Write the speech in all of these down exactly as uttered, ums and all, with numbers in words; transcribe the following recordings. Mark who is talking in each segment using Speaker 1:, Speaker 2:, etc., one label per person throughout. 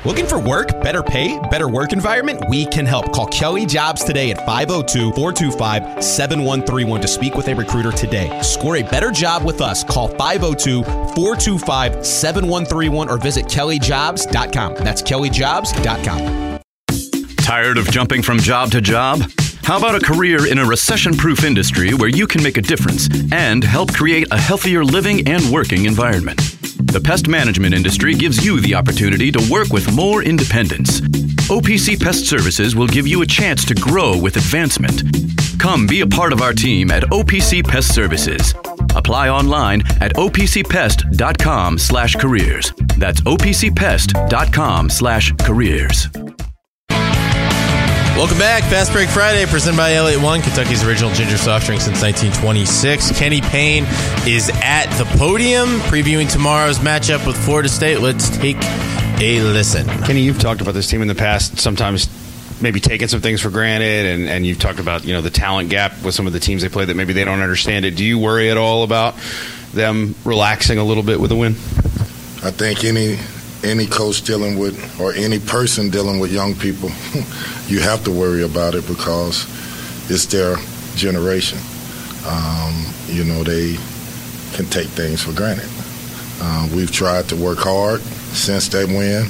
Speaker 1: Looking for work, better pay, better work environment? We can help. Call Kelly Jobs today at five oh two, four two five, seven one three one to speak with a recruiter today. Score a better job with us. Call five oh two, four two five, seven one three one or visit kelly jobs dot com. That's kelly jobs dot com.
Speaker 2: Tired of jumping from job to job? How about a career in a recession-proof industry where you can make a difference and help create a healthier living and working environment? The pest management industry gives you the opportunity to work with more independence. O P C Pest Services will give you a chance to grow with advancement. Come be a part of our team at O P C Pest Services. Apply online at o p c pest dot com slash careers. That's o p c pest dot com slash careers.
Speaker 3: Welcome back. Fast Break Friday, presented by Elliott One, Kentucky's original ginger soft drink since nineteen twenty-six. Kenny Payne is at the podium, previewing tomorrow's matchup with Florida State. Let's take a listen.
Speaker 4: Kenny, you've talked about this team in the past, sometimes maybe taking some things for granted, and, and you've talked about, you know, the talent gap with some of the teams they play that maybe they don't understand it. Do you worry at all about them relaxing a little bit with a win?
Speaker 5: I think any any coach dealing with, or any person dealing with young people, you have to worry about it because it's their generation. Um, you know, they can take things for granted. Uh, we've tried to work hard since they win.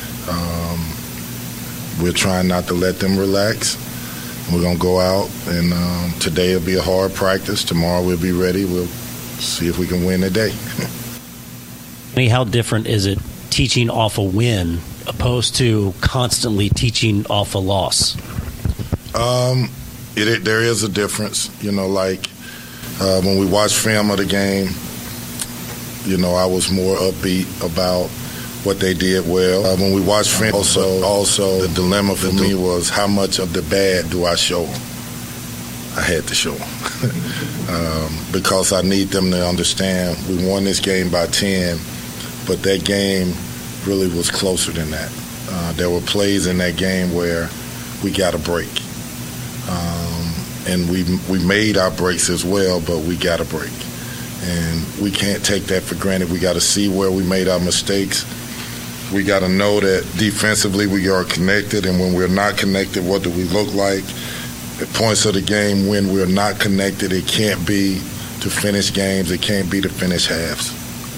Speaker 5: Um, we're trying not to let them relax. We're going to go out, and um, today will be a hard practice. Tomorrow we'll be ready. We'll see if we can win today.
Speaker 6: I mean, how different is it teaching off a win opposed to constantly teaching off a loss?
Speaker 5: Um, it, it, there is a difference. You know, like uh, when we watch film of the game, you know, I was more upbeat about what they did well. Uh, when we watch film, also, also the dilemma for me was how much of the bad do I show them? I had to show them um, because I need them to understand we won this game by ten, but that game really was closer than that. Uh, there were plays in that game where we got a break. Um, and we we made our breaks as well, but we got a break. And we can't take that for granted. We got to see where we made our mistakes. We got to know that defensively we are connected, and when we're not connected, what do we look like? At points of the game when we're not connected, it can't be to finish games. It can't be to finish halves.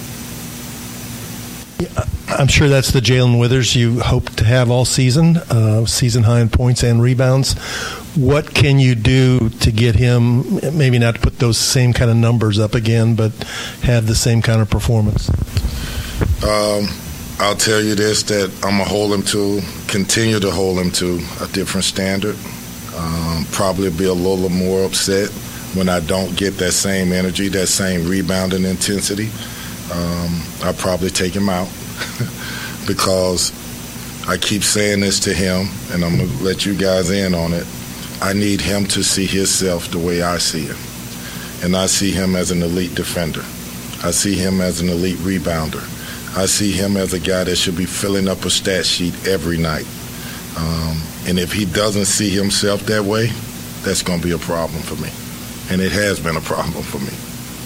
Speaker 7: I'm sure that's the Jalen Withers you hope to have all season, uh, season high in points and rebounds. What can you do to get him, maybe not to put those same kind of numbers up again, but have the same kind of performance?
Speaker 5: Um, I'll tell you this, that I'm going to hold him to, continue to hold him to a different standard. Um, probably be a little more upset when I don't get that same energy, that same rebounding intensity. Um, I'll probably take him out because I keep saying this to him, and I'm going to let you guys in on it. I need him to see himself the way I see him. And I see him as an elite defender. I see him as an elite rebounder. I see him as a guy that should be filling up a stat sheet every night. Um, and if he doesn't see himself that way, that's going to be a problem for me. And it has been a problem for me.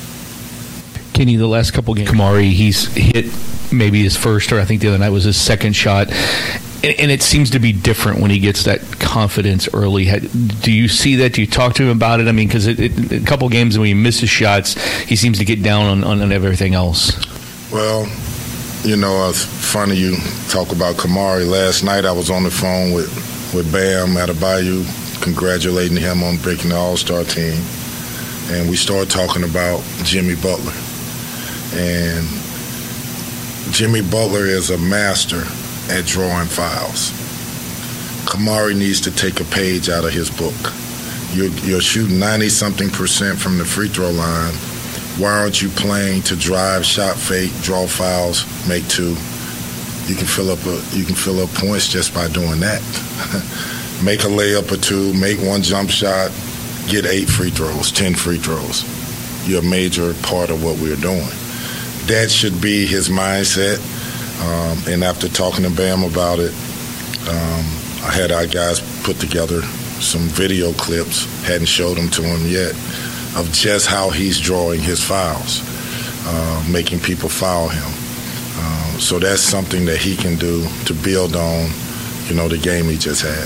Speaker 8: Kenny, the last couple games, Kamari, he's hit maybe his first, or I think the other night was his second shot. And, and it seems to be different when he gets that confidence early. Do you see that? Do you talk to him about it? I mean, because a couple games when he misses shots, he seems to get down on, on everything else.
Speaker 5: Well, you know, it's funny you talk about Kamari. Last night I was on the phone with, with Bam Adebayo, congratulating him on breaking the All-Star team. And we started talking about Jimmy Butler. And Jimmy Butler is a master at drawing fouls. Kamari needs to take a page out of his book. You're, you're shooting ninety-something percent from the free throw line. Why aren't you playing to drive, shot fake, draw fouls, make two? You can fill up a, you can fill up points just by doing that. Make a layup or two, make one jump shot, get eight free throws, ten free throws. You're a major part of what we're doing. That should be his mindset. Um, and after talking to Bam about it, um, I had our guys put together some video clips, hadn't showed them to him yet, of just how he's drawing his fouls, uh, making people foul him. Um, so that's something that he can do to build on, you know, the game he just had.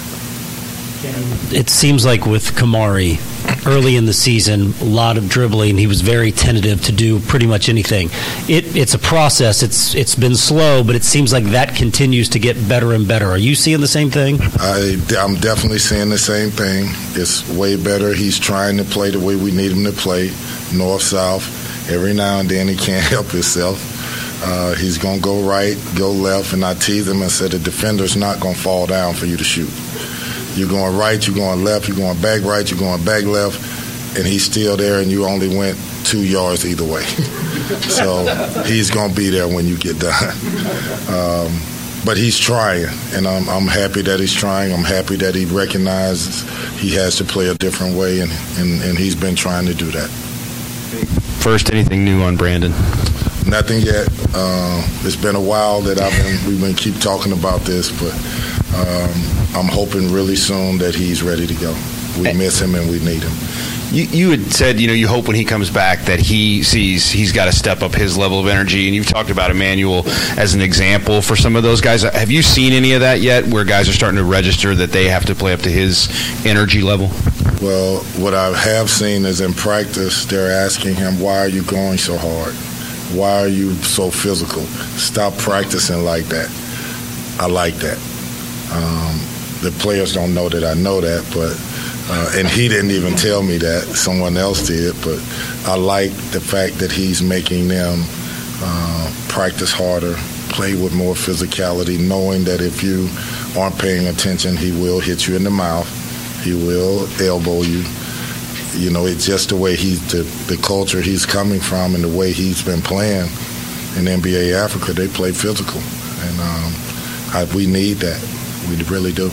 Speaker 6: It seems like with Kamari, early in the season, a lot of dribbling. He was very tentative to do pretty much anything. It, it's a process. It's it's been slow, but it seems like that continues to get better and better. Are you seeing the same thing?
Speaker 5: I, I'm definitely seeing the same thing. It's way better. He's trying to play the way we need him to play, north-south. Every now and then he can't help himself. Uh, he's going to go right, go left, and I tease him and say the defender's not going to fall down for you to shoot. You're going right, you're going left, you're going back right, you're going back left, and he's still there, and you only went two yards either way. So he's going to be there when you get done. Um, but he's trying, and I'm, I'm happy that he's trying. I'm happy that he recognizes he has to play a different way, and, and, and he's been trying to do that.
Speaker 4: First, anything new on Brandon?
Speaker 5: Nothing yet. Uh, it's been a while that I've been. We've been keep talking about this, but um, I'm hoping really soon that he's ready to go. We miss him and we need him.
Speaker 4: You, you had said, you know, you hope when he comes back that he sees he's got to step up his level of energy, and you've talked about Emmanuel as an example for some of those guys. Have you seen any of that yet, where guys are starting to register that they have to play up to his energy level?
Speaker 5: Well, what I have seen is in practice, they're asking him, why are you going so hard? Why are you so physical? Stop practicing like that. I like that. Um, the players don't know that I know that, but uh, and he didn't even tell me that. Someone else did, but I like the fact that he's making them uh, practice harder, play with more physicality, knowing that if you aren't paying attention, he will hit you in the mouth, he will elbow you. You know, it's just the way he's, the, the culture he's coming from and the way he's been playing in N B A Africa, they play physical. And um, I, we need that. We really do.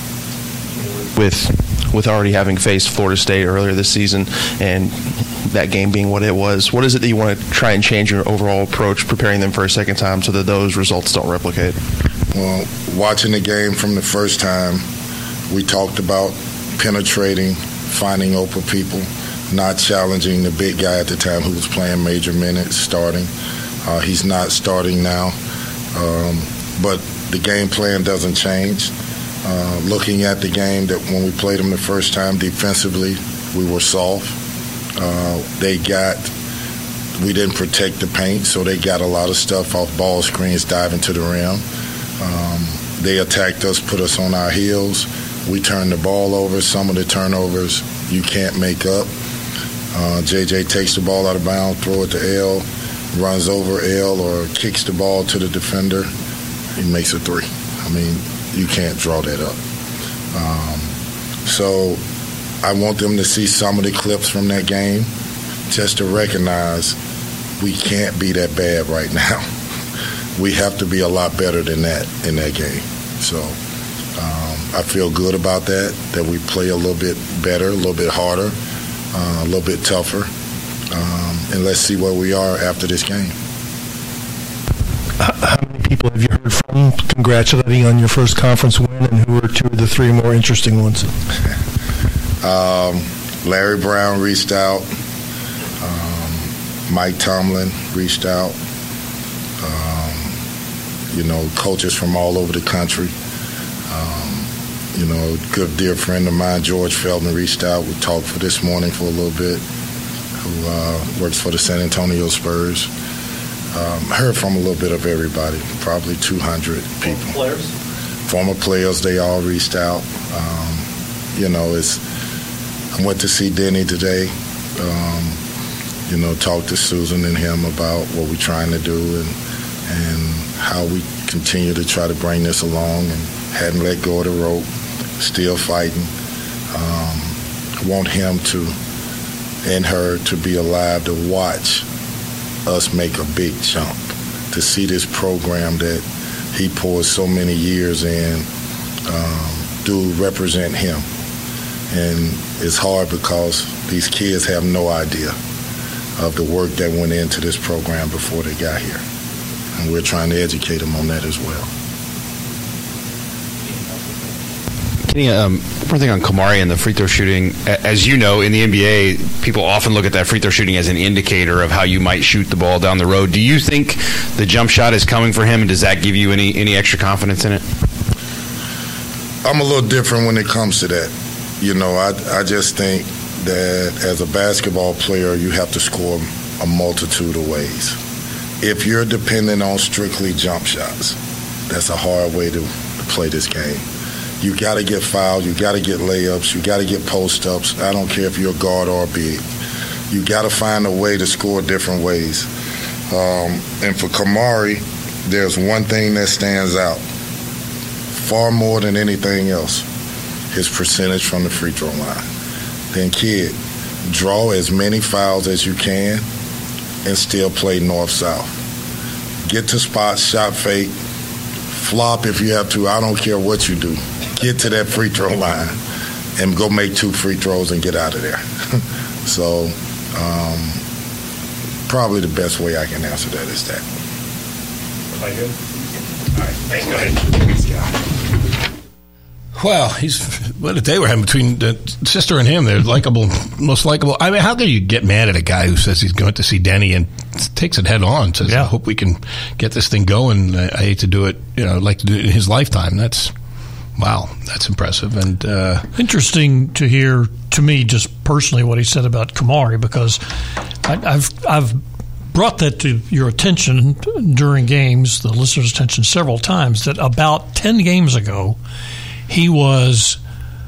Speaker 9: With with already having faced Florida State earlier this season and that game being what it was, what is it that you want to try and change your overall approach preparing them for a second time so that those results don't replicate?
Speaker 5: Well, watching the game from the first time, we talked about penetrating, finding open people, not challenging the big guy at the time who was playing major minutes, starting. Uh, he's not starting now. Um, but the game plan doesn't change. Uh, looking at the game that when we played them the first time defensively, we were soft. Uh, they got, we didn't protect the paint, so they got a lot of stuff off ball screens diving to the rim. Um, they attacked us, put us on our heels. We turned the ball over. Some of the turnovers you can't make up. Uh, J J takes the ball out of bounds, throw it to L, runs over L or kicks the ball to the defender. He makes a three. I mean, you can't draw that up. Um, so I want them to see some of the clips from that game just to recognize we can't be that bad right now. We have to be a lot better than that in that game. So um, I feel good about that, that we play a little bit better, a little bit harder, uh, a little bit tougher. Um, and let's see where we are after this game.
Speaker 7: How many people have you heard from congratulating on your first conference win, and who are two of the three more interesting ones?
Speaker 5: um, Larry Brown reached out. Um, Mike Tomlin reached out. Um, you know, coaches from all over the country. Um, you know, a good dear friend of mine, George Feldman, reached out. We talked for this morning for a little bit, who uh, works for the San Antonio Spurs. Um, heard from a little bit of everybody, probably two hundred people. Former players? Former players, they all reached out. Um, you know, it's, I went to see Denny today, um, you know, talked to Susan and him about what we're trying to do and, and how we continue to try to bring this along, and hadn't let go of the rope, still fighting. Um, want him to, and her to be alive to watch us make a big jump, to see this program that he poured so many years in um, do represent him. And it's hard because these kids have no idea of the work that went into this program before they got here. And we're trying to educate them on that as well.
Speaker 4: Um, one thing on Kamari and the free throw shooting, as you know, in the N B A, people often look at that free throw shooting as an indicator of how you might shoot the ball down the road. Do you think the jump shot is coming for him, and does that give you any, any extra confidence in it?
Speaker 5: I'm a little different when it comes to that. You know, I, I just think that as a basketball player, you have to score a multitude of ways. If you're dependent on strictly jump shots, that's a hard way to, to play this game. You got to get fouled. You got to get layups. You got to get post-ups. I don't care if you're a guard or big. You got to find a way to score different ways. Um, and for Kamari, there's one thing that stands out far more than anything else, his percentage from the free throw line. Then, kid, draw as many fouls as you can and still play north-south. Get to spots, shot fake, flop if you have to. I don't care what you do. Get to that free throw line and go make two free throws and get out of there. So um, probably the best way I can answer that is that.
Speaker 10: All right, thanks. Go ahead.
Speaker 11: Well, he's what a day we're having between the sister and him. They're likable, most likable. I mean, how can you get mad at a guy who says he's going to see Denny and takes it head on? Says, yeah. I hope we can get this thing going. I, I hate to do it. You know, I'd like to do it in his lifetime. That's wow. That's impressive and uh,
Speaker 10: interesting to hear. To me, just personally, what he said about Kamari, because I, I've I've. brought that to your attention during games, the listener's attention several times, that about ten games ago, he was,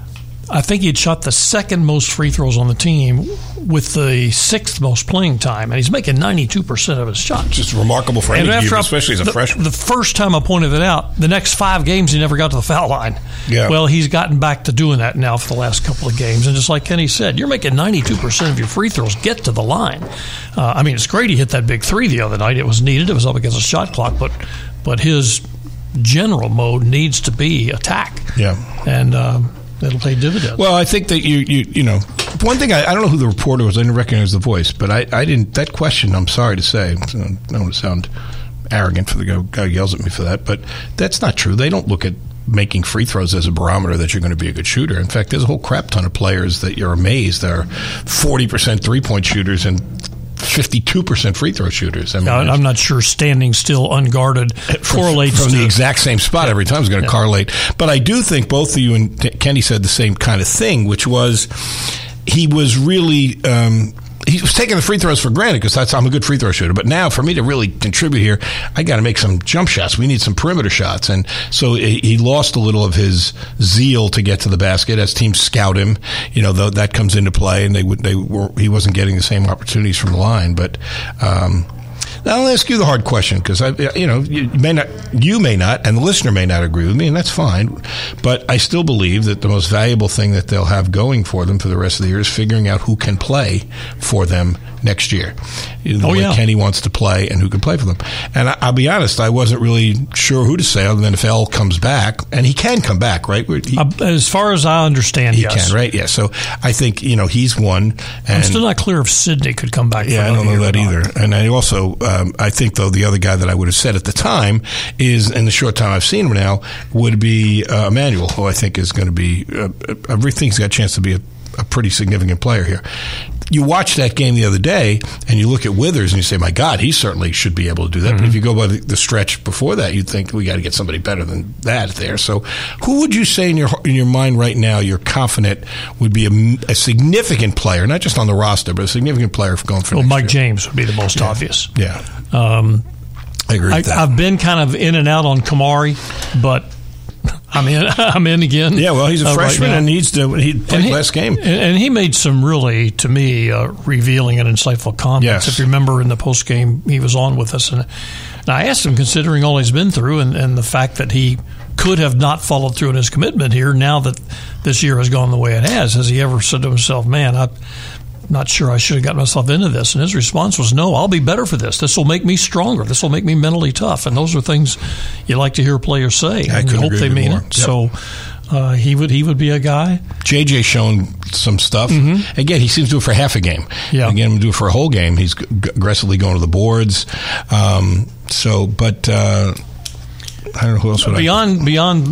Speaker 10: I think he had shot the second most free throws on the team with the sixth most playing time, and he's making ninety-two percent of his shots.
Speaker 11: Just remarkable for any team, especially as a
Speaker 10: the,
Speaker 11: freshman.
Speaker 10: The first time I pointed it out, the next five games he never got to the foul line.
Speaker 11: Yeah.
Speaker 10: Well, he's gotten back to doing that now for the last couple of games, and just like Kenny said, you're making ninety-two percent of your free throws get to the line. Uh, I mean, it's great he hit that big three the other night. It was needed. It was up against a shot clock, but but his general mode needs to be attack.
Speaker 11: Yeah.
Speaker 10: And um, it'll pay dividends.
Speaker 11: Well, I think that you, you, you know, one thing, I, I don't know who the reporter was. I didn't recognize the voice, but I, I didn't, that question, I'm sorry to say, I don't want to sound arrogant for the guy, guy who yells at me for that, but that's not true. They don't look at making free throws as a barometer that you're going to be a good shooter. In fact, there's a whole crap ton of players that you're amazed are forty percent three-point shooters and fifty-two percent free throw shooters. I mean,
Speaker 10: I'm not sure standing still unguarded correlates
Speaker 11: from, from
Speaker 10: to
Speaker 11: the exact same spot
Speaker 10: yeah.
Speaker 11: every time is going to yeah. correlate. But I do think both of you and Kenny said the same kind of thing, which was he was really um, he was taking the free throws for granted because that's I'm a good free throw shooter. But now for me to really contribute here, I got to make some jump shots. We need some perimeter shots, and so he lost a little of his zeal to get to the basket as teams scout him. You know, that comes into play, and they would they were he wasn't getting the same opportunities from the line. But um, now I'll ask you the hard question because I, you know, you may not, you may not, and the listener may not agree with me, and that's fine. But I still believe that the most valuable thing that they'll have going for them for the rest of the year is figuring out who can play for them next year. The
Speaker 10: oh,
Speaker 11: way
Speaker 10: yeah.
Speaker 11: Kenny wants to play and who can play for them. And I, I'll be honest, I wasn't really sure who to say other than if L comes back, and he can come back, right? He,
Speaker 10: uh, as far as I understand,
Speaker 11: he
Speaker 10: yes.
Speaker 11: can, right? Yeah. So I think you know he's one. And
Speaker 10: I'm still not clear if Sidney could come back.
Speaker 11: Yeah,
Speaker 10: for
Speaker 11: I don't know that either.
Speaker 10: Not.
Speaker 11: And I also, um, I think though the other guy that I would have said at the time is, in the short time I've seen him now, would be uh, Emmanuel, who I think is going to be. Uh, everything's got a chance to be a, a pretty significant player here. You watch that game the other day, and you look at Withers, and you say, my God, he certainly should be able to do that. Mm-hmm. But if you go by the, the stretch before that, you'd think we got to get somebody better than that there. So who would you say in your in your mind right now you're confident would be a, a significant player, not just on the roster, but a significant player for going for
Speaker 10: well,
Speaker 11: next
Speaker 10: Mike
Speaker 11: year?
Speaker 10: James would be the most
Speaker 11: yeah.
Speaker 10: obvious.
Speaker 11: Yeah.
Speaker 10: Um,
Speaker 11: I agree with
Speaker 10: I,
Speaker 11: that.
Speaker 10: I've been kind of in and out on Kamari, but I'm in. I'm in again.
Speaker 11: Yeah, well, he's a
Speaker 10: uh,
Speaker 11: freshman
Speaker 10: right
Speaker 11: and needs to. He played
Speaker 10: he,
Speaker 11: last game,
Speaker 10: and, and he made some really, to me, uh, revealing and insightful comments.
Speaker 11: Yes.
Speaker 10: If you remember in the post game, he was on with us, and, and I asked him, considering all he's been through, and, and the fact that he could have not followed through on his commitment here. Now that this year has gone the way it has, has he ever said to himself, "Man, I'm not sure I should have gotten myself into this"? And his response was, "No, I'll be better for this. This will make me stronger. This will make me mentally tough." And those are things you like to hear players say.
Speaker 11: I
Speaker 10: and you hope they mean
Speaker 11: more.
Speaker 10: it.
Speaker 11: Yep.
Speaker 10: So uh, he would he would be a guy.
Speaker 11: J J shown some stuff.
Speaker 10: Mm-hmm.
Speaker 11: Again, he seems to do it for half a game.
Speaker 10: Yeah.
Speaker 11: Again, do it for a whole game. He's g- aggressively going to the boards. Um, so, but uh, I don't know who else would
Speaker 10: beyond
Speaker 11: I...
Speaker 10: beyond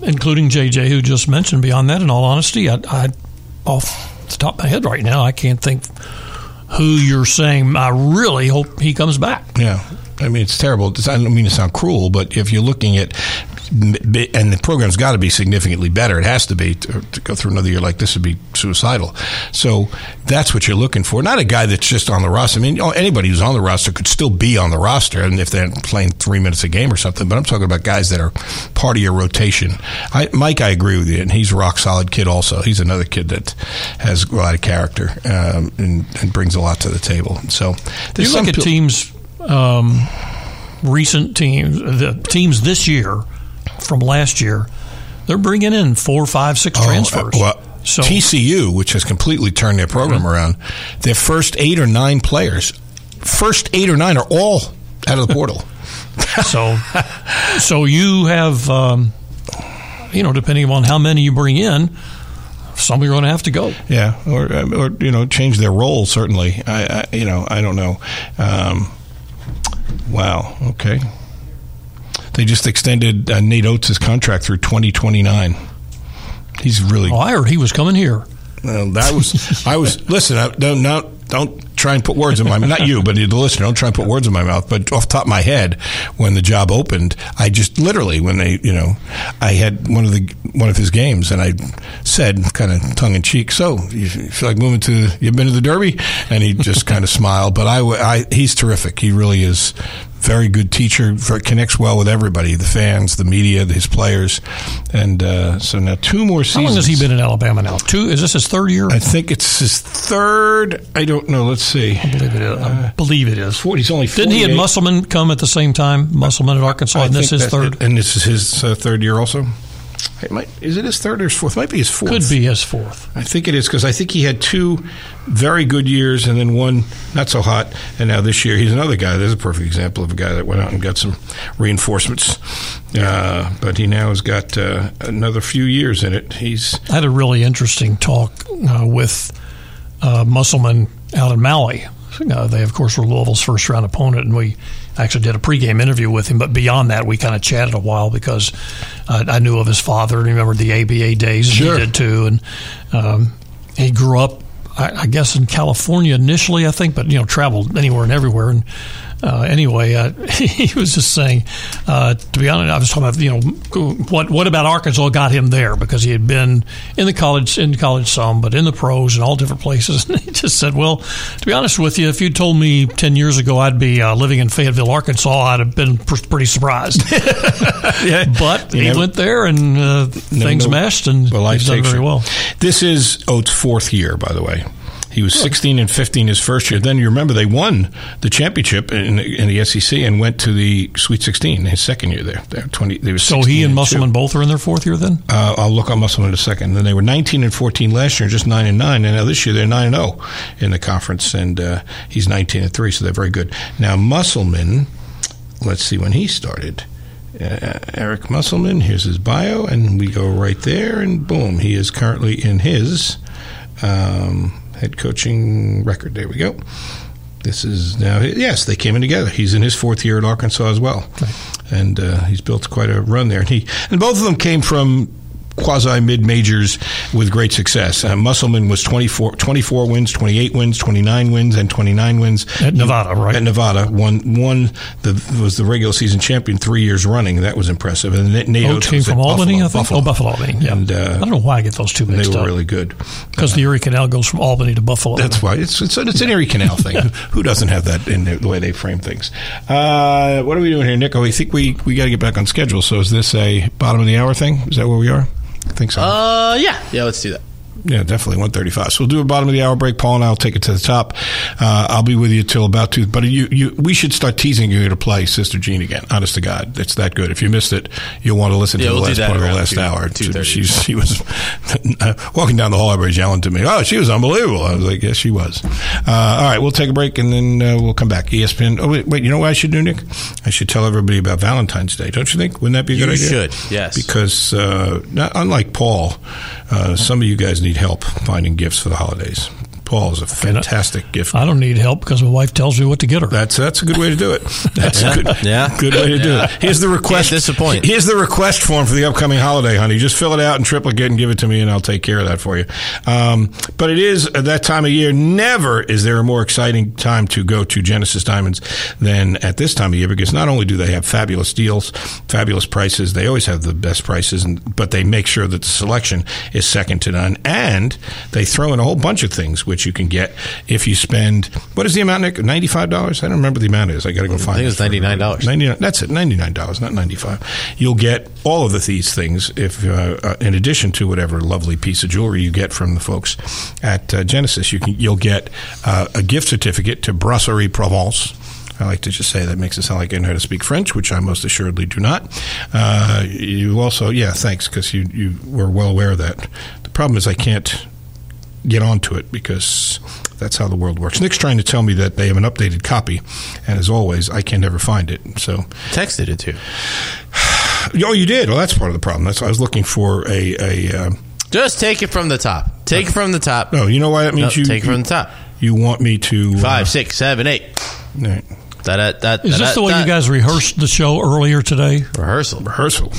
Speaker 10: including J J, who just mentioned. Beyond that, in all honesty, I, I off the top of my head right now, I can't think who you're saying. I really hope he comes back.
Speaker 11: Yeah. I mean, it's terrible. I don't mean to sound cruel, but if you're looking at, and the program's got to be significantly better. It has to be to, to go through another year like this would be suicidal. So that's what you're looking for. Not a guy that's just on the roster. I mean, anybody who's on the roster could still be on the roster, and if they're playing three minutes a game or something. But I'm talking about guys that are part of your rotation. I, Mike, I agree with you, and he's a rock solid kid. Also, he's another kid that has a lot of character um, and, and brings a lot to the table. So
Speaker 10: you look at p- teams, um, recent teams, the teams this year. From last year, they're bringing in four, five, six transfers.
Speaker 11: Oh, well, so T C U, which has completely turned their program mm-hmm. around, their first eight or nine players, first eight or nine are all out of the portal.
Speaker 10: so, so you have, um, you know, depending on how many you bring in, some are going to have to go.
Speaker 11: Yeah, or or you know, change their role. Certainly, I, I you know, I don't know. Um, wow. Okay. They just extended uh, Nate Oates' contract through twenty twenty-nine. He's really.
Speaker 10: Oh, I heard he was coming here.
Speaker 11: Well, that was. I was. Listen, I, don't not, don't try and put words in my mouth. Not you, but the listener. Don't try and put words in my mouth. But off the top of my head, when the job opened, I just literally when they, you know, I had one of the one of his games, and I said, kind of tongue in cheek, "So you feel like moving to? You've been to the Derby?" And he just kind of smiled. But I, I, he's terrific. He really is. Very good teacher, connects well with everybody, the fans, the media, his players. And uh, so now two more seasons.
Speaker 10: How long has he been in Alabama now? Two? Is this his third year?
Speaker 11: I think it's his third. I don't know. Let's see.
Speaker 10: I believe it is. I believe it is.
Speaker 11: forty, he's only
Speaker 10: Didn't he and Musselman come at the same time? Musselman at Arkansas, I and this is his third?
Speaker 11: And this is his uh, third year also? It might, is it his third or his fourth? It might be his fourth.
Speaker 10: Could be his fourth.
Speaker 11: I think it is because I think he had two very good years and then one not so hot. And now this year he's another guy. There's a perfect example of a guy that went out and got some reinforcements. Uh, but he now has got uh, another few years in it. He's
Speaker 10: I had a really interesting talk uh, with uh, Musselman out in Maui. Uh, they, of course, were Louisville's first-round opponent, and we actually did a pregame interview with him. But beyond that, we kind of chatted a while because uh, I knew of his father and remembered the A B A days, and
Speaker 11: sure.
Speaker 10: he did too. And um, he grew up, I, I guess, in California initially, I think, but you know, traveled anywhere and everywhere. And uh, anyway, uh, he was just saying, uh, to be honest, I was talking about, you know, what what about Arkansas got him there because he had been in the college, in college some, but in the pros and all different places. And he just said, well, to be honest with you, if you told me ten years ago I'd be uh, living in Fayetteville, Arkansas, I'd have been pr- pretty surprised. yeah. But you he never, went there and uh, things know, meshed, and well, he's done very well.
Speaker 11: This is Oates' fourth year, by the way. He was sixteen and fifteen his first year. Then you remember they won the championship in the, in the S E C and went to the Sweet sixteen his second year there. They were twenty, they were
Speaker 10: so he and Musselman both are in their fourth year then?
Speaker 11: Uh, I'll look on Musselman in a second. Then they were nineteen and fourteen last year, just nine and nine. And now this year they're nine and zero in the conference, and uh, he's nineteen and three, so they're very good. Now Musselman, let's see when he started. Uh, Eric Musselman, here's his bio, and we go right there, and boom, he is currently in his. Um, head coaching record. There we go. This is now, yes, they came in together. He's in his fourth year at Arkansas as well. Okay. And uh, he's built quite a run there. And he and both of them came from quasi mid-majors with great success. Uh, Musselman was twenty-four, twenty-four wins, twenty-eight wins, twenty-nine wins, and twenty-nine wins.
Speaker 10: At Nevada, right?
Speaker 11: At Nevada. Won, won the, was the regular season champion three years running. That was impressive. And Nate
Speaker 10: Oates came from Albany, Buffalo, I think? Buffalo. Oh, Buffalo, Albany. Yeah. And, uh, I don't know why I get those two mixed up.
Speaker 11: They were up. really good.
Speaker 10: Because uh, the Erie Canal goes from Albany to Buffalo.
Speaker 11: That's why. It's it's, it's an Erie Canal thing. Who doesn't have that in the way they frame things? Uh, what are we doing here, Nick? Oh, I think we, we got to get back on schedule. So is this a bottom of the hour thing? Is that where we are? I think so.
Speaker 3: Uh, yeah. Yeah, let's do that.
Speaker 11: Yeah, definitely one thirty-five. So we'll do a bottom of the hour break. Paul and I will take it to the top. Uh, I'll be with you till about two. But you, you, we should start teasing you to play Sister Jean again. Honest to God, it's that good. If you missed it, you'll want to listen
Speaker 3: yeah,
Speaker 11: to
Speaker 3: we'll
Speaker 11: the last part of the last
Speaker 3: two,
Speaker 11: hour.
Speaker 3: two
Speaker 11: She's, she was uh, walking down the hall. Everybody's yelling to me. Oh, she was unbelievable. I was like, yes, she was. Uh, all right, we'll take a break and then uh, we'll come back. E S P N. Oh wait, wait. You know what I should do, Nick? I should tell everybody about Valentine's Day. Don't you think? Wouldn't that be a
Speaker 3: you
Speaker 11: good idea?
Speaker 3: You should. Yes.
Speaker 11: Because uh, not, unlike Paul, uh, some of you guys need help finding gifts for the holidays. Paul is a fantastic gift.
Speaker 10: I don't need help because my wife tells me what to get her.
Speaker 11: That's that's a good way to do it. That's
Speaker 3: yeah.
Speaker 11: a good,
Speaker 3: yeah.
Speaker 11: good way to do it. Here's the request.
Speaker 3: Can't disappoint.
Speaker 11: Here's the request form for the upcoming holiday, honey. Just fill it out in triplicate and give it to me, and I'll take care of that for you. Um, but it is that time of year. Never is there a more exciting time to go to Genesis Diamonds than at this time of year, because not only do they have fabulous deals, fabulous prices, they always have the best prices, and, but they make sure that the selection is second to none, and they throw in a whole bunch of things which you can get if you spend, what is the amount, Nick? ninety-five dollars? I don't remember the amount it is. I got to go find it.
Speaker 3: I think it's ninety-nine dollars.
Speaker 11: ninety-nine That's it, ninety-nine dollars, not ninety-five dollars. You'll get all of the, these things if, uh, uh, in addition to whatever lovely piece of jewelry you get from the folks at uh, Genesis. You can, you'll get uh, a gift certificate to Brasserie Provence. I like to just say that makes it sound like I know how to speak French, which I most assuredly do not. Uh, you also, yeah, thanks, because you, you were well aware of that. The problem is I can't get onto it because that's how the world works. Nick's trying to tell me that they have an updated copy, and as always, I can never find it. So
Speaker 3: texted it to you.
Speaker 11: Oh, you did? Well, that's part of the problem. That's why I was looking for a... a um,
Speaker 3: Just take it from the top. Take uh, it from the top.
Speaker 11: No, you know why that means
Speaker 3: no,
Speaker 11: you...
Speaker 3: Take it from the top.
Speaker 11: You want me to...
Speaker 3: Five,
Speaker 11: uh,
Speaker 3: six, seven, eight.
Speaker 11: Right.
Speaker 3: Da, da, da,
Speaker 10: Is this
Speaker 3: da,
Speaker 10: the way
Speaker 3: da.
Speaker 10: you guys rehearsed the show earlier today?
Speaker 3: Rehearsal.
Speaker 11: Rehearsal.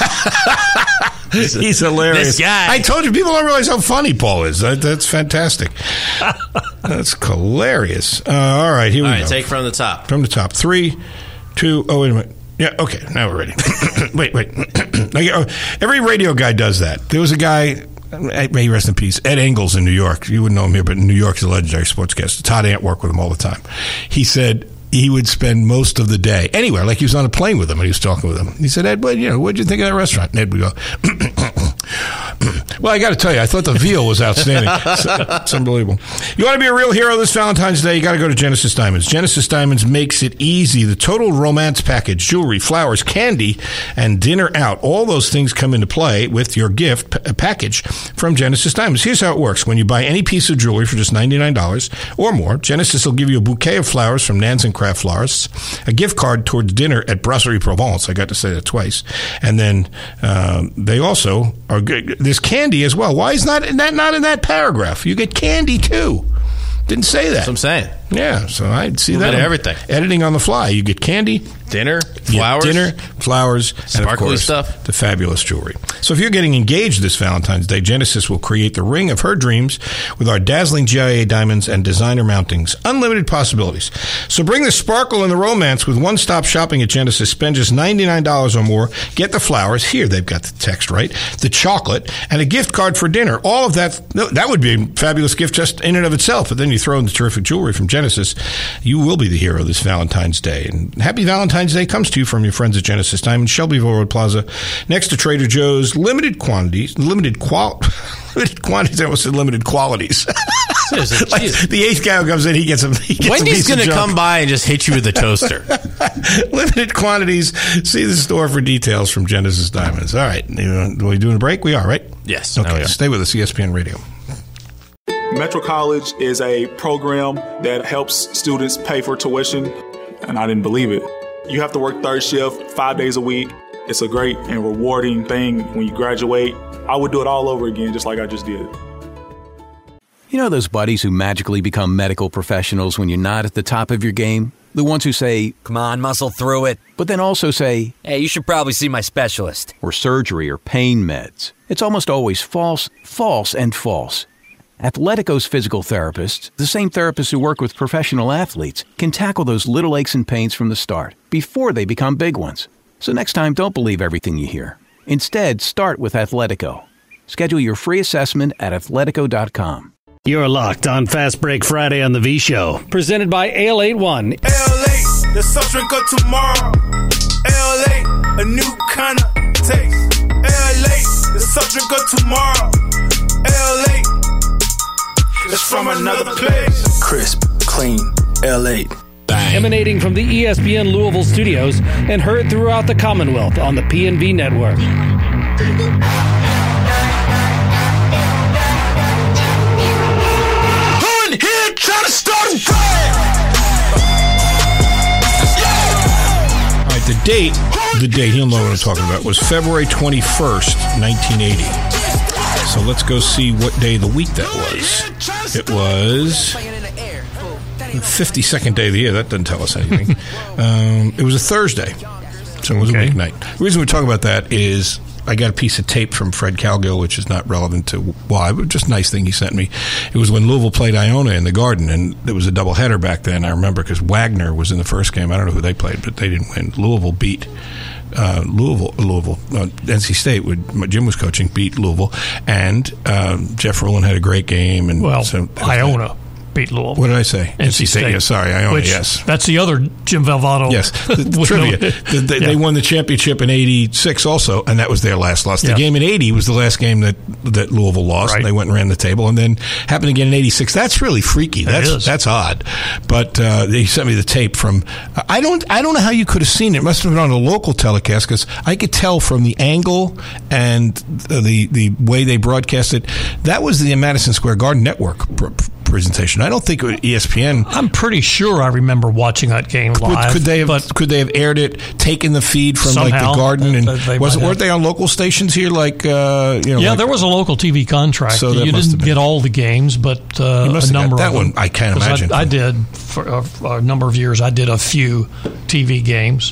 Speaker 11: He's hilarious.
Speaker 3: This guy.
Speaker 11: I told you, people don't realize how funny Paul is. That, that's fantastic. That's hilarious. Uh, all right, here
Speaker 3: all
Speaker 11: we
Speaker 3: right,
Speaker 11: go.
Speaker 3: Take from the top.
Speaker 11: From the top. Three, two, oh, wait a minute. Yeah, okay, now we're ready. wait, wait. Every radio guy does that. There was a guy... May he rest in peace. Ed Engels in New York. You wouldn't know him here, but in New York, he's a legendary sportscaster. Todd Ant worked with him all the time. He said he would spend most of the day anywhere, like he was on a plane with him and he was talking with him. He said, Ed, what, you know, what'd you think of that restaurant? And Ed would go, well, I got to tell you, I thought the veal was outstanding. It's, it's unbelievable. You want to be a real hero this Valentine's Day, you got to go to Genesis Diamonds. Genesis Diamonds makes it easy. The total romance package, jewelry, flowers, candy, and dinner out. All those things come into play with your gift p- package from Genesis Diamonds. Here's how it works. When you buy any piece of jewelry for just ninety-nine dollars or more, Genesis will give you a bouquet of flowers from Nansen Craft Florists, a gift card towards dinner at Brasserie Provence. I got to say that twice. And then um, they also are good. There's candy as well. Why is not that not in that paragraph? You get candy too. Didn't say that.
Speaker 3: That's what I'm saying.
Speaker 11: Yeah, so I see
Speaker 3: We'll
Speaker 11: that.
Speaker 3: get everything.
Speaker 11: Editing on the fly. You get candy,
Speaker 3: dinner, flowers,
Speaker 11: dinner, flowers, and of
Speaker 3: sparkly
Speaker 11: course,
Speaker 3: stuff.
Speaker 11: the fabulous jewelry. So if you're getting engaged this Valentine's Day, Genesis will create the ring of her dreams with our dazzling G I A diamonds and designer mountings. Unlimited possibilities. So bring the sparkle and the romance with one-stop shopping at Genesis. Spend just ninety-nine dollars or more. Get the flowers. Here, they've got the text right. The chocolate and a gift card for dinner. All of that, that would be a fabulous gift just in and of itself. But then you throw in the terrific jewelry from Genesis. You will be the hero this Valentine's Day. And happy Valentine's Day comes to you from your friends at Genesis Diamonds, Shelbyville Road Plaza, next to Trader Joe's. Limited quantities, limited qual, limited quantities. I almost said limited qualities. Like the eighth guy who comes in, he gets a. He gets
Speaker 3: Wendy's
Speaker 11: going to
Speaker 3: come by and just hit you with a toaster.
Speaker 11: Limited quantities. See the store for details from Genesis Diamonds. All right, are we doing a break? We are, right?
Speaker 3: Yes.
Speaker 11: Okay, stay with us. E S P N Radio.
Speaker 12: Metro College is a program that helps students pay for tuition, and I didn't believe it. You have to work third shift five days a week. It's a great and rewarding thing when you graduate. I would do it all over again, just like I just did.
Speaker 13: You know those buddies who magically become medical professionals when you're not at the top of your game? The ones who say, "Come on, muscle through it," but then also say, "Hey, you should probably see my specialist," or surgery or pain meds. It's almost always false, false, and false. Athletico's physical therapists, the same therapists who work with professional athletes, can tackle those little aches and pains from the start, before they become big ones. So next time, don't believe everything you hear. Instead, start with Athletico. Schedule your free assessment at athletico dot com.
Speaker 14: You're locked on Fast Break Friday on the V Show, presented by Ale eighty-one.
Speaker 15: Ale eight, the soft drink of tomorrow. Ale eight, a new kind of taste. Ale eight, the soft drink of tomorrow. Ale eight, it's from another place.
Speaker 16: Crisp, clean, Ale eight.
Speaker 14: Bang. Emanating from the E S P N Louisville studios and heard throughout the Commonwealth on the P N V network.
Speaker 15: Here trying to start a fight.
Speaker 11: All right, the date, the date, he'll know what I'm talking about, was February twenty-first, nineteen eighty. So let's go see what day of the week that was. It was the fifty-second day of the year. That doesn't tell us anything. um, it was a Thursday, so it was okay. a weeknight. The reason we talk about that is I got a piece of tape from Fred Calgill, which is not relevant to why, but just a nice thing he sent me. It was when Louisville played Iona in the Garden, and there was a doubleheader back then. I remember because Wagner was in the first game. I don't know who they played, but they didn't win. Louisville beat uh, Louisville. Louisville, uh, N C State, would, Jim was coaching, beat Louisville, and um, Jeff Rowland had a great game. And
Speaker 10: well,
Speaker 11: so
Speaker 10: Iona beat Louisville.
Speaker 11: What did I say?
Speaker 10: N C State.
Speaker 11: Yeah, sorry, Iona.
Speaker 10: Which,
Speaker 11: yes,
Speaker 10: that's the other Jim Valvano.
Speaker 11: Yes, the, the trivia. the, the, yeah. They won the championship in eighty-six also, and that was their last loss. The yeah. game in eighty was the last game that, that Louisville lost. Right. And they went and ran the table, and then happened again in eighty-six. That's really freaky. That's is. that's odd. But uh, they sent me the tape from. I don't. I don't know how you could have seen it. It must have been on a local telecast because I could tell from the angle and the the way they broadcast it. That was the Madison Square Garden Network pr- presentation. I don't think it was E S P N.
Speaker 10: I'm pretty sure I remember watching that game live.
Speaker 11: Could they have?
Speaker 10: But
Speaker 11: could they have aired it, taken the feed from
Speaker 10: somehow,
Speaker 11: like the Garden, and
Speaker 10: they
Speaker 11: was
Speaker 10: have.
Speaker 11: weren't they on local stations here? Like uh, you know,
Speaker 10: yeah,
Speaker 11: like,
Speaker 10: there was a local T V contract.
Speaker 11: So
Speaker 10: you didn't get all the games, but uh, a number
Speaker 11: that
Speaker 10: of
Speaker 11: one.
Speaker 10: them.
Speaker 11: I can't imagine.
Speaker 10: I, I did for a, a number of years. I did a few T V games.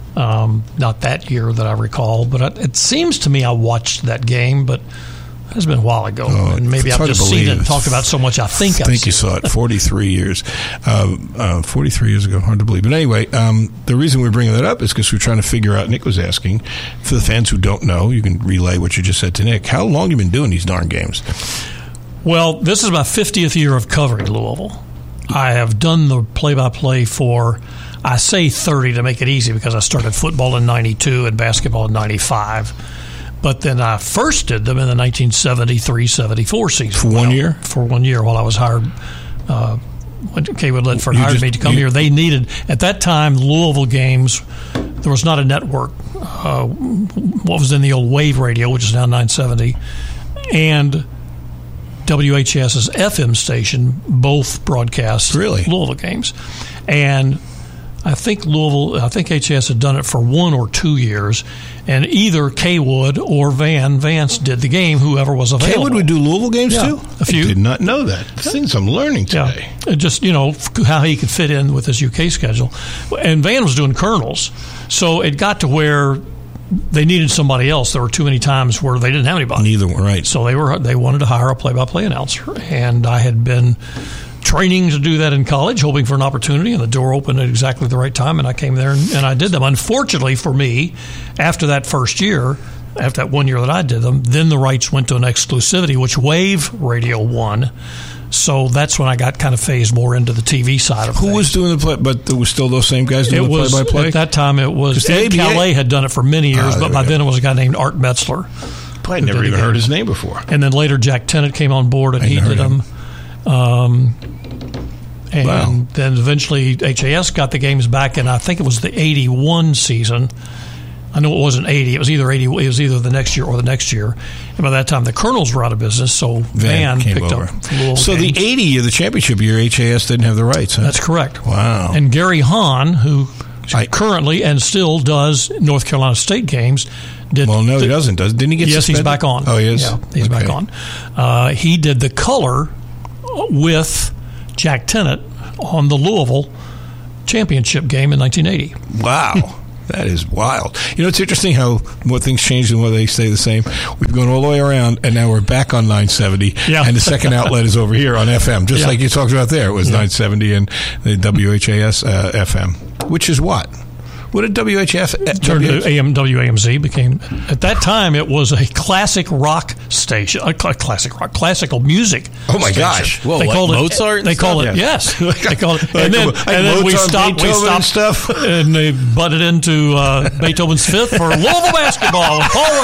Speaker 10: Um, not that year that I recall, but I, it seems to me I watched that game, but. It's been a while ago, oh, and maybe I've just seen it and talked about so much. I think
Speaker 11: I
Speaker 10: I've
Speaker 11: think you saw it. Forty-three years, uh, uh, forty-three years ago. Hard to believe, but anyway, um, the reason we're bringing that up is because we're trying to figure out. Nick was asking for the fans who don't know. You can relay what you just said to Nick. How long have you been doing these darn games?
Speaker 10: Well, this is my fiftieth year of covering Louisville. I have done the play-by-play for. I say thirty to make it easy because I started football in ninety-two and basketball in ninety-five. But then I first did them in the nineteen seventy-three seventy-four season.
Speaker 11: For one year?
Speaker 10: For one year while I was hired. Uh, when Kaywood Ledford hired just, me to come you, here. They needed, at that time, Louisville games, there was not a network. Uh, what was in the old Wave radio, which is now nine seventy, and W H S's F M station both broadcast
Speaker 11: really?
Speaker 10: Louisville games. And I think Louisville, I think H S had done it for one or two years, and either Kaywood or Van Vance did the game, whoever was available.
Speaker 11: Kaywood would do Louisville games
Speaker 10: yeah,
Speaker 11: too?
Speaker 10: A few.
Speaker 11: I did not know that. Things I'm learning today.
Speaker 10: Yeah. Just, you know, how he could fit in with his U K schedule. And Van was doing Colonels, so it got to where they needed somebody else. There were too many times where they didn't have anybody.
Speaker 11: Neither were right.
Speaker 10: So they were they wanted to hire a play-by-play announcer, and I had been training to do that in college, hoping for an opportunity, and the door opened at exactly the right time, and I came there and, and I did them. Unfortunately for me, after that first year, after that one year that I did them, then the rights went to an exclusivity, which Wave Radio won. So that's when I got kind of phased more into the T V side of
Speaker 11: Who
Speaker 10: things.
Speaker 11: was doing the play? But there was still those same guys doing
Speaker 10: it
Speaker 11: the
Speaker 10: was,
Speaker 11: play-by-play?
Speaker 10: At that time, it was Ed Calais had done it for many years,
Speaker 11: ah,
Speaker 10: but by then it was a guy named Art Metzler.
Speaker 11: I never even heard his name before.
Speaker 10: And then later Jack Tennant came on board, and
Speaker 11: I
Speaker 10: he did them. Um, and
Speaker 11: wow.
Speaker 10: then eventually H A S got the games back, and I think it was the eighty-one season. I know it wasn't eighty. It was either eighty. It was either the next year or the next year. And by that time, the Colonels were out of business, so Van, Van picked
Speaker 11: over.
Speaker 10: up Louisville
Speaker 11: So
Speaker 10: games.
Speaker 11: the eighty year, the championship year, H A S didn't have the rights. Huh?
Speaker 10: That's correct.
Speaker 11: Wow.
Speaker 10: And Gary Hahn, who
Speaker 11: I,
Speaker 10: currently and still does North Carolina State games, did.
Speaker 11: Well, no,
Speaker 10: did,
Speaker 11: he doesn't. Does didn't he get?
Speaker 10: Yes,
Speaker 11: suspended?
Speaker 10: he's back on.
Speaker 11: Oh, he is.
Speaker 10: Yeah, he's
Speaker 11: okay.
Speaker 10: back on. Uh, he did the color with Jack Tennant on the Louisville championship game in nineteen eighty.
Speaker 11: Wow. That is wild. You know, it's interesting how more things change and more they stay the same. We've gone all the way around, and now we're back on nine seventy,
Speaker 10: yeah.
Speaker 11: and the second outlet is over here on F M, just
Speaker 10: yeah.
Speaker 11: like you talked about there. It was yeah. nine seventy and the W H A S uh, F M, which is what? What did W H F
Speaker 10: turned to A M W A M Z became? At that time, it was a classic rock station, a classic rock, classical music.
Speaker 11: Oh my
Speaker 10: station.
Speaker 11: gosh!
Speaker 3: Well,
Speaker 10: they
Speaker 3: like
Speaker 10: called
Speaker 3: Mozart.
Speaker 10: It, they call it
Speaker 11: yeah.
Speaker 10: yes. They call it,
Speaker 11: like,
Speaker 10: and then,
Speaker 11: like
Speaker 10: and then we stopped.
Speaker 11: Beethoven
Speaker 10: We stopped
Speaker 11: and stuff,
Speaker 10: and they butted into uh, Beethoven's Fifth for Louisville basketball with Paul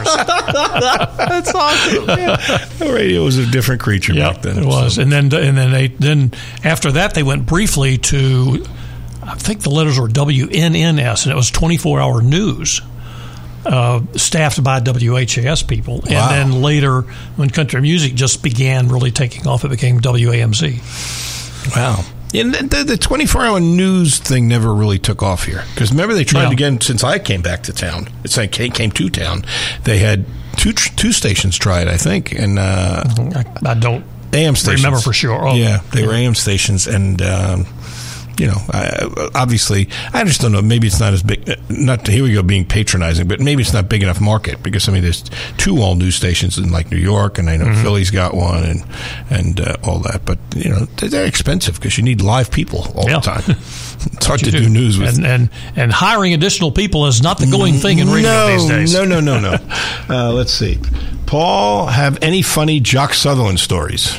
Speaker 10: Rogers.
Speaker 11: That's awesome. Yeah. The radio was a different creature
Speaker 10: yep,
Speaker 11: back then.
Speaker 10: It was,
Speaker 11: so.
Speaker 10: and then and then they then after that they went briefly to. I think the letters were W N N S, and it was twenty-four hour news, uh, staffed by W H A S people. And
Speaker 11: wow.
Speaker 10: then later, when country music just began really taking off, it became W A M Z.
Speaker 11: Wow. And the, the twenty-four hour news thing never really took off here. Because remember, they tried
Speaker 10: yeah.
Speaker 11: again since I came back to town. It's like came to town. They had two two stations tried, I think, and uh,
Speaker 10: I, I don't
Speaker 11: A M stations.
Speaker 10: remember for sure. Oh.
Speaker 11: Yeah, they were A M stations, and um, you know, I, obviously, I just don't know. Maybe it's not as big. Not here we go being patronizing, but maybe it's not big enough market because I mean, there's two all news stations in like New York, and I know mm-hmm. Philly's got one, and and uh, all that. But you know, they're expensive because you need live people all
Speaker 10: yeah.
Speaker 11: the time. It's hard to do. do news with,
Speaker 10: and, and and hiring additional people is not the going thing in radio
Speaker 11: no,
Speaker 10: these days.
Speaker 11: No, no, no, no. uh, let's see, Paul, have any funny Jock Sutherland stories?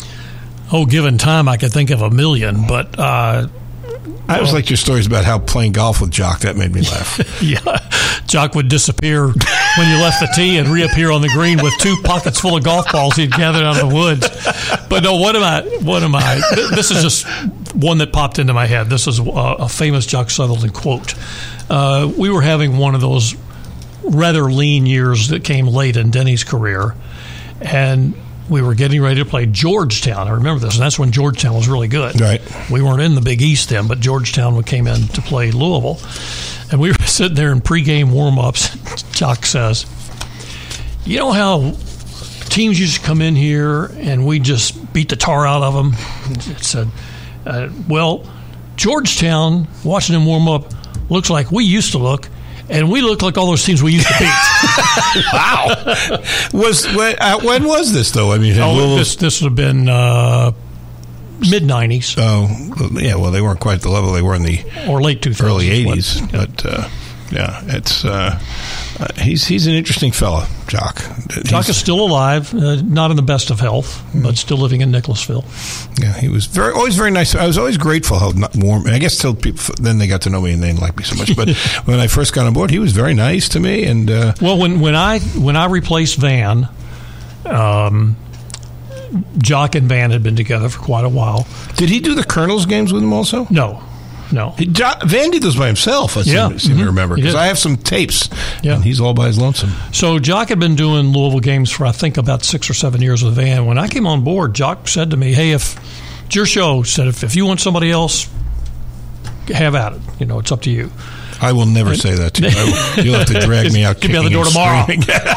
Speaker 10: Oh, given time, I could think of a million, but. Uh,
Speaker 11: I always liked your stories about how playing golf with Jock. That made me laugh.
Speaker 10: Yeah. Jock would disappear when you left the tee and reappear on the green with two pockets full of golf balls he'd gathered out of the woods. But no, what am I? What am I? This is just one that popped into my head. This is a, a famous Jock Sutherland quote. Uh, we were having one of those rather lean years that came late in Denny's career, and we were getting ready to play Georgetown. I remember this, and that's when Georgetown was really good.
Speaker 11: Right.
Speaker 10: We weren't in the Big East then, but Georgetown came in to play Louisville. And we were sitting there in pregame warm-ups. Jock says, you know how teams used to come in here and we just beat the tar out of them? It said, uh, well, Georgetown, watching them warm up, looks like we used to look. And we look like all those teams we used to beat.
Speaker 11: Wow! Was when, uh, when was this though? I mean,
Speaker 10: oh, this this would have been uh, mid nineties.
Speaker 11: Oh, yeah. Well, they weren't quite the level they were in the
Speaker 10: or late two thousands,
Speaker 11: early eighties. But uh, yeah, it's uh, uh, he's he's an interesting fella, Jock.
Speaker 10: Jock
Speaker 11: he's,
Speaker 10: is still alive, uh, not in the best of health, mm-hmm. but still living in Nicholasville.
Speaker 11: Yeah, he was very always very nice. I was always grateful how not warm. I guess till people then they got to know me and they didn't like me so much. But when I first got on board, he was very nice to me. And uh,
Speaker 10: well, when when I when I replaced Van, um, Jock and Van had been together for quite a while.
Speaker 11: Did he do the Colonel's games with him also?
Speaker 10: No. No.
Speaker 11: He, Van did those by himself, I
Speaker 10: yeah.
Speaker 11: seem, seem
Speaker 10: mm-hmm.
Speaker 11: to remember, because I have some tapes,
Speaker 10: yeah.
Speaker 11: and he's all by his lonesome.
Speaker 10: So Jock had been doing Louisville games for, I think, about six or seven years with Van. When I came on board, Jock said to me, hey, if it's your show, said if, if you want somebody else, have at it. You know, it's up to you.
Speaker 11: I will never and, say that to you. I, you'll have to drag me out.
Speaker 10: Get me out the door tomorrow.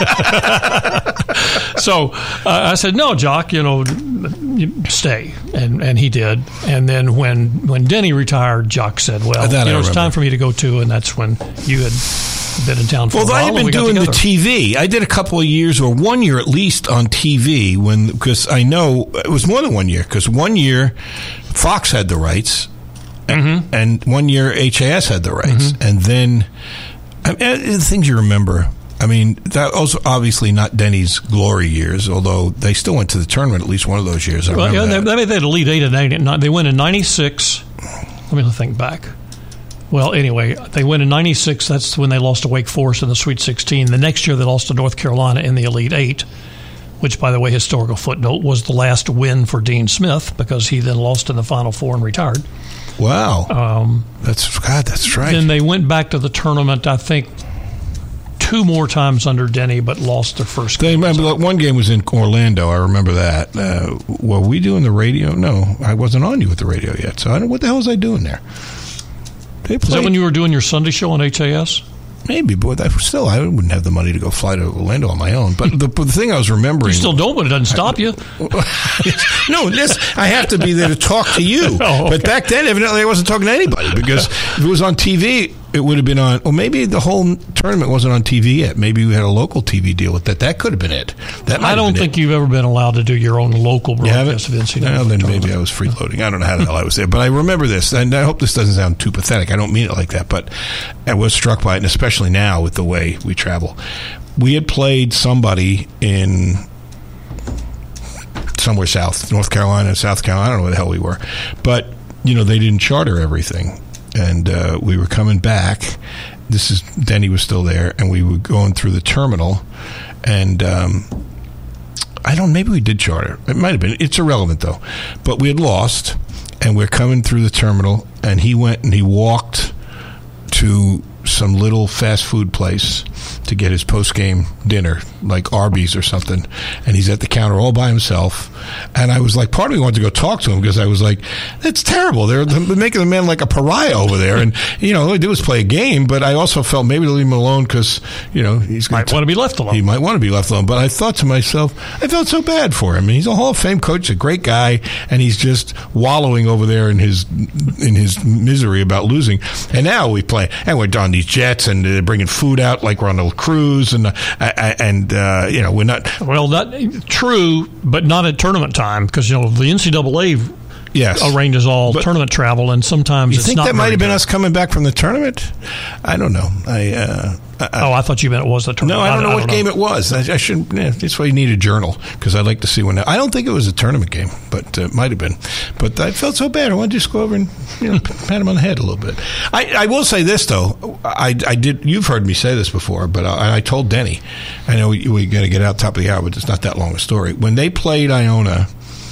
Speaker 10: So uh, I said, no, Jock, you know, stay. And and he did. And then when, when Denny retired, Jock said, well,
Speaker 11: that
Speaker 10: you know,
Speaker 11: it's
Speaker 10: remember. time for me to go too. And that's when you had been in town for
Speaker 11: well,
Speaker 10: a while.
Speaker 11: I had been
Speaker 10: we
Speaker 11: doing the T V. I did a couple of years, or one year at least, on T V, when because I know it was more than one year, because one year Fox had the rights. Mm-hmm. And one year H A S had the rights. Mm-hmm. And then I mean, the things you remember, I mean, that was obviously not Denny's glory years, although they still went to the tournament at least one of those years. I
Speaker 10: well,
Speaker 11: remember
Speaker 10: yeah,
Speaker 11: that.
Speaker 10: They, they had a lead eight and eight. They went in ninety-six. Let me think back. Well, anyway, they went in ninety-six. That's when they lost to Wake Forest in the Sweet sixteen. The next year they lost to North Carolina in the Elite Eight, which, by the way, historical footnote, was the last win for Dean Smith because he then lost in the Final Four and retired.
Speaker 11: Wow.
Speaker 10: Um,
Speaker 11: that's God, that's right.
Speaker 10: Then they went back to the tournament, I think, two more times under Denny, but lost their first game.
Speaker 11: They remember, one game was in Orlando. I remember that. Uh, were we doing the radio? No, I wasn't on you with the radio yet. So I don't, what the hell was I doing there?
Speaker 10: They Is that when you were doing your Sunday show on H A S?
Speaker 11: Maybe, but that, still, I wouldn't have the money to go fly to Orlando on my own. But the, the thing I was remembering...
Speaker 10: You still don't, but it doesn't stop
Speaker 11: I,
Speaker 10: you.
Speaker 11: No, this, I have to be there to talk to you.
Speaker 10: Oh, okay.
Speaker 11: But back then, evidently, I wasn't talking to anybody, because if it was on T V, it would have been on... Well, maybe the whole tournament wasn't on T V yet. Maybe we had a local T V deal with that. That could have been it. That
Speaker 10: I don't think it. You've ever been allowed to do your own local broadcast of N C double A.
Speaker 11: Well, then maybe I was freeloading. I don't know how the hell I was there. But I remember this, and I hope this doesn't sound too pathetic. I don't mean it like that, but I was struck by it, and especially now with the way we travel. We had played somebody in somewhere south, North Carolina, South Carolina. I don't know where the hell we were. But, you know, they didn't charter everything. And uh, we were coming back. This is Denny was still there, and we were going through the terminal. And um, I don't. Maybe we did charter. It might have been. It's irrelevant though. But we had lost, and we're coming through the terminal. And he went and he walked to some little fast food place to get his post game dinner like Arby's or something, and he's at the counter all by himself. And I was like, part of me wanted to go talk to him because I was like, that's terrible. They're, they're making the man like a pariah over there. And, you know, all they do is play a game, but I also felt maybe to leave him alone because, you know, he's
Speaker 10: might want to be left alone.
Speaker 11: He might want to be left alone. But I thought to myself, I felt so bad for him. He's a Hall of Fame coach, a great guy, and he's just wallowing over there in his in his misery about losing. And now we play, and we're on these jets, and they're bringing food out like we're on a cruise, and uh, and uh, you know, we're not.
Speaker 10: Well, that true, but not at tournament time because you know the N C double A.
Speaker 11: Yes.
Speaker 10: arranges all
Speaker 11: but
Speaker 10: tournament travel, and sometimes
Speaker 11: you
Speaker 10: it's
Speaker 11: think
Speaker 10: not
Speaker 11: that might have been
Speaker 10: good.
Speaker 11: us coming back from the tournament. I don't know. I, uh, I
Speaker 10: oh, I thought you meant it was the tournament.
Speaker 11: No, I don't know
Speaker 10: I,
Speaker 11: what
Speaker 10: I don't
Speaker 11: game
Speaker 10: know.
Speaker 11: it was. I, I should. Yeah, that's why you need a journal because I'd like to see when. I don't think it was a tournament game, but uh, it might have been. But I felt so bad. I wanted to just go over and you know pat him on the head a little bit. I, I will say this though. I, I did. You've heard me say this before, but I, I told Denny. I know we, we got to get out top of the hour, but it's not that long a story. When they played Iona.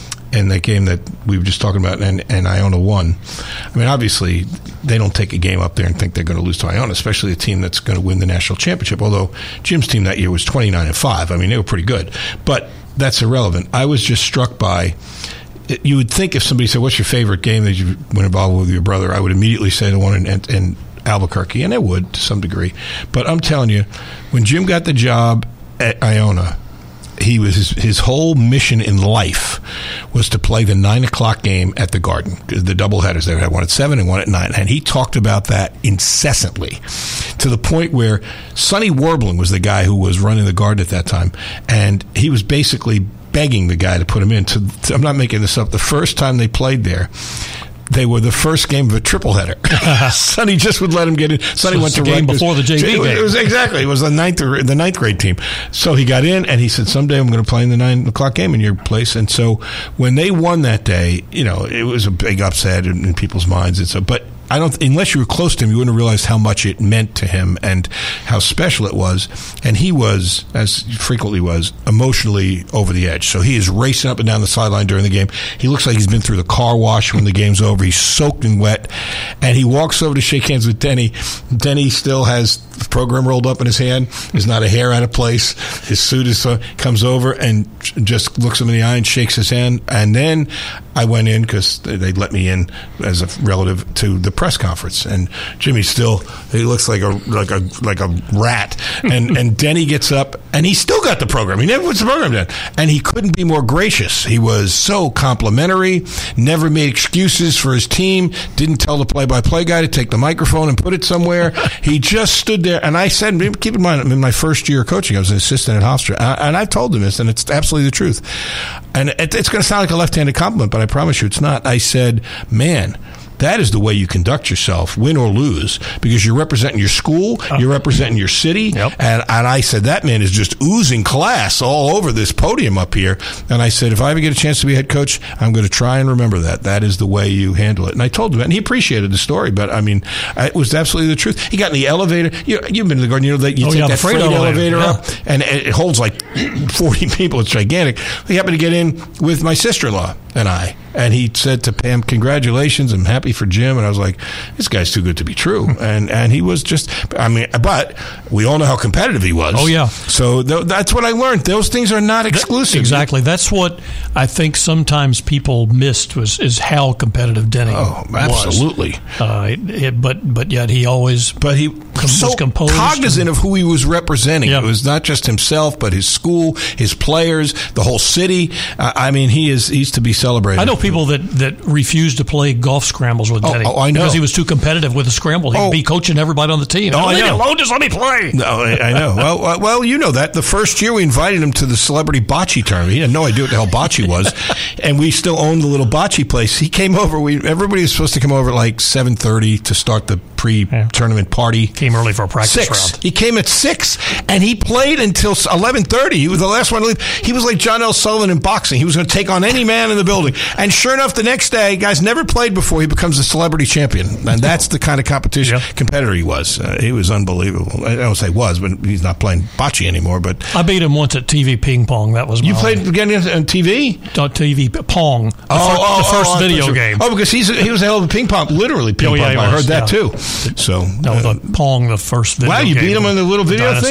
Speaker 11: In that game that we were just talking about, and, and Iona won. I mean, obviously, they don't take a game up there and think they're going to lose to Iona, especially a team that's going to win the national championship. Although Jim's team that year was twenty-nine and five. I mean, they were pretty good. But that's irrelevant. I was just struck by. You would think if somebody said, "What's your favorite game that you've been involved with your brother?" I would immediately say the one in, in, in Albuquerque, and I would to some degree. But I'm telling you, when Jim got the job at Iona. He was his, his whole mission in life was to play the nine o'clock game at the Garden. The doubleheaders they had one at seven and one at nine, and he talked about that incessantly to the point where Sonny Warbling was the guy who was running the Garden at that time, and he was basically begging the guy to put him in. To, to, I'm not making this up. The first time they played there. They were the first game of a triple header. Sonny just would let him get in. Sonny
Speaker 10: so
Speaker 11: went to
Speaker 10: the game
Speaker 11: Rutgers.
Speaker 10: before the J V
Speaker 11: it,
Speaker 10: game.
Speaker 11: It was exactly. It was the ninth the ninth grade team. So he got in and he said, "Someday I'm going to play in the nine o'clock game in your place." And so when they won that day, you know, it was a big upset in, in people's minds. It's a but. I don't. Unless you were close to him, you wouldn't have realized how much it meant to him and how special it was. And he was, as frequently was, emotionally over the edge. So he is racing up and down the sideline during the game. He looks like he's been through the car wash when the game's over. He's soaked and wet, and he walks over to shake hands with Denny. Denny still has the program rolled up in his hand. There's not a hair out of place. His suit is uh, comes over and just looks him in the eye and shakes his hand. And then I went in because they let me in as a relative to the press conference, and Jimmy still he looks like a like a like a rat, and and Denny gets up and he still got the program. He never puts the program down, and he couldn't be more gracious. He was so complimentary, never made excuses for his team, didn't tell the play-by-play guy to take the microphone and put it somewhere. He just stood there, and I said, keep in mind, in my first year of coaching, I was an assistant at Hofstra, and I told him this, and it's absolutely the truth. And it, it's going to sound like a left-handed compliment, but I promise you it's not. I said, man, that is the way you conduct yourself, win or lose, because you're representing your school, you're representing your city,
Speaker 10: yep.
Speaker 11: and, and I said, that man is just oozing class all over this podium up here. And I said, if I ever get a chance to be head coach, I'm going to try and remember that. That is the way you handle it. And I told him that, and he appreciated the story, but, I mean, it was absolutely the truth. He got in the elevator. You, you've been to the Garden. You know that you
Speaker 10: oh,
Speaker 11: take
Speaker 10: yeah,
Speaker 11: that freight elevator, elevator
Speaker 10: yeah.
Speaker 11: up, and it holds like forty people. It's gigantic. He happened to get in with my sister-in-law and I. And he said to Pam, "Congratulations, I'm happy for Jim." And I was like, "This guy's too good to be true." And and he was just, I mean, but we all know how competitive he was.
Speaker 10: Oh, yeah.
Speaker 11: So th- that's what I learned. Those things are not exclusive.
Speaker 10: Exactly. That's what I think sometimes people missed was is how competitive Denny
Speaker 11: oh,
Speaker 10: was.
Speaker 11: Absolutely.
Speaker 10: Uh, it, it, but but yet he always
Speaker 11: but he
Speaker 10: com-
Speaker 11: so
Speaker 10: was composed
Speaker 11: cognizant
Speaker 10: and,
Speaker 11: of who he was representing.
Speaker 10: Yeah.
Speaker 11: It was not just himself, but his school, his players, the whole city. Uh, I mean, he is he's to be celebrated.
Speaker 10: I know people that, that refused to play golf scrambles with
Speaker 11: oh,
Speaker 10: Denny
Speaker 11: oh, I know.
Speaker 10: because he was too competitive with the scramble. He'd
Speaker 11: oh.
Speaker 10: be coaching everybody on the team.
Speaker 11: Oh,
Speaker 10: oh,
Speaker 11: I know.
Speaker 10: Alone, just let me play.
Speaker 11: No, I, I know. Well, well, well, you know that. The first year we invited him to the celebrity bocce tournament. He had no idea what the hell bocce was, and we still owned the little bocce place. He came over. We everybody was supposed to come over at like seven thirty to start the pre-tournament party.
Speaker 10: Came early for a practice
Speaker 11: six.
Speaker 10: round.
Speaker 11: He came at six, and he played until eleven thirty. He was the last one to leave. He was like John L. Sullivan in boxing. He was going to take on any man in the building. And sure enough, the next day, guys never played before. He becomes a celebrity champion, and that's the kind of competition
Speaker 10: yep.
Speaker 11: competitor he was. Uh, he was unbelievable. I don't say was, but he's not playing bocce anymore. But
Speaker 10: I beat him once at T V ping pong. That was my
Speaker 11: you played again on T V.
Speaker 10: On T V pong. The,
Speaker 11: oh,
Speaker 10: fir-
Speaker 11: oh,
Speaker 10: the first
Speaker 11: oh,
Speaker 10: video game.
Speaker 11: Oh, because he's a, he was a hell of a ping pong, literally ping
Speaker 10: oh, yeah,
Speaker 11: pong. I
Speaker 10: was,
Speaker 11: heard that
Speaker 10: yeah.
Speaker 11: too. So
Speaker 10: no,
Speaker 11: uh,
Speaker 10: the pong, the first video.
Speaker 11: Wow, you
Speaker 10: game
Speaker 11: beat him on the little video
Speaker 10: dinosaur.
Speaker 11: thing.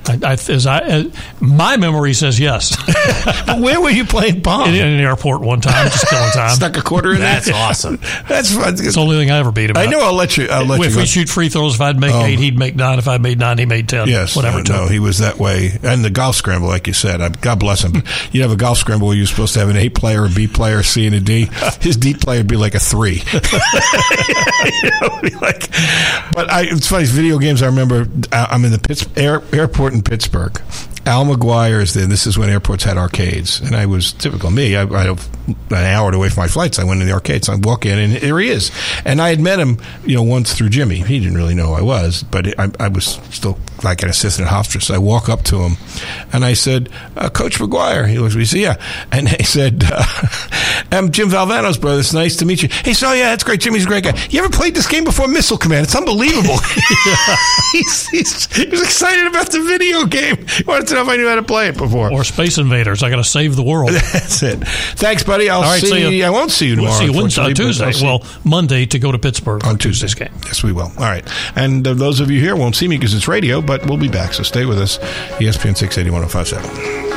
Speaker 10: I, I, as I, uh, my memory says yes.
Speaker 11: But where were you playing pong?
Speaker 10: In, in an airport one time, just killing time.
Speaker 11: Stuck a quarter in
Speaker 3: That's
Speaker 11: there?
Speaker 3: awesome.
Speaker 11: That's fun.
Speaker 10: It's the only thing I ever beat him
Speaker 11: I
Speaker 10: at.
Speaker 11: know I'll let you. I'll let
Speaker 10: if
Speaker 11: you
Speaker 10: we
Speaker 11: go.
Speaker 10: shoot free throws, if I'd make
Speaker 11: Oh.
Speaker 10: eight, he'd make nine. If I made nine, he made ten.
Speaker 11: Yes,
Speaker 10: whatever.
Speaker 11: uh,
Speaker 10: it took.
Speaker 11: no, he was that way. And the golf scramble, like you said, I, God bless him. But you have a golf scramble where you're supposed to have an A player, a B player, a C, and a D. His D player would be like a three. You know, it'd be like, but I, it's funny. Video games. I remember. I'm in the Pitts, air, airport in Pittsburgh. Al McGuire is there. This is when airports had arcades, and I was typical me. I, I an hour away from my flights. I went in the arcades. I walk in, and there he is. And I had met him, you know, once through Jimmy. He didn't really know who I was, but I, I was still like an assistant at Hofstra. So I walk up to him, and I said, uh, "Coach McGuire." He looks at me, said, "Yeah," and he said, uh, "I'm Jim Valvano's brother. It's nice to meet you." He said, "Oh yeah, that's great. Jimmy's a great guy. You ever played this game before, Missile Command? It's unbelievable." he's, he's, he was excited about the video game. He wanted to know if I knew how to play it before.
Speaker 10: Or Space Invaders. I got to save the world.
Speaker 11: That's it. Thanks, buddy. I'll
Speaker 10: All right,
Speaker 11: see,
Speaker 10: see you.
Speaker 11: I won't see you tomorrow.
Speaker 10: We'll see you Wednesday,
Speaker 11: unfortunately, but
Speaker 10: Tuesday.
Speaker 11: I'll see-
Speaker 10: Well, Monday to go to Pittsburgh
Speaker 11: on
Speaker 10: for
Speaker 11: Tuesday.
Speaker 10: Tuesday's game.
Speaker 11: Yes, we will. All right. And uh, those of you here won't see me because it's radio, but we'll be back. So stay with us. E S P N six eighty, one oh five point seven.